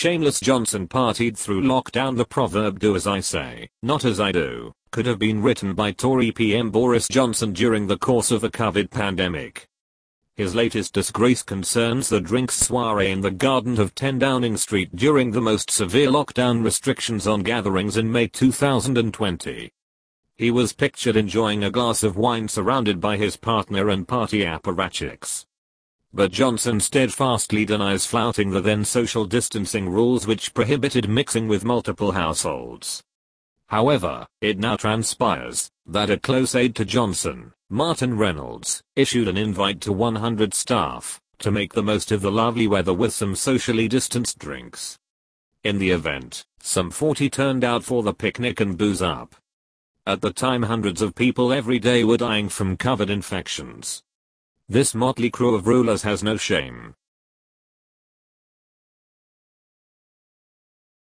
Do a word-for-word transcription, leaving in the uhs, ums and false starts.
shameless Johnson partied through lockdown. The proverb "do as I say, not as I do" could have been written by Tory P M Boris Johnson during the course of the COVID pandemic. His latest disgrace concerns the drinks soiree in the garden of ten Downing Street during the most severe lockdown restrictions on gatherings in May two thousand twenty. He was pictured enjoying a glass of wine surrounded by his partner and party apparatchiks. But Johnson steadfastly denies flouting the then social distancing rules which prohibited mixing with multiple households. However, it now transpires that a close aide to Johnson, Martin Reynolds, issued an invite to one hundred staff to make the most of the lovely weather with some socially distanced drinks. In the event, some forty turned out for the picnic and booze up. At the time, hundreds of people every day were dying from COVID infections. This motley crew of rulers has no shame.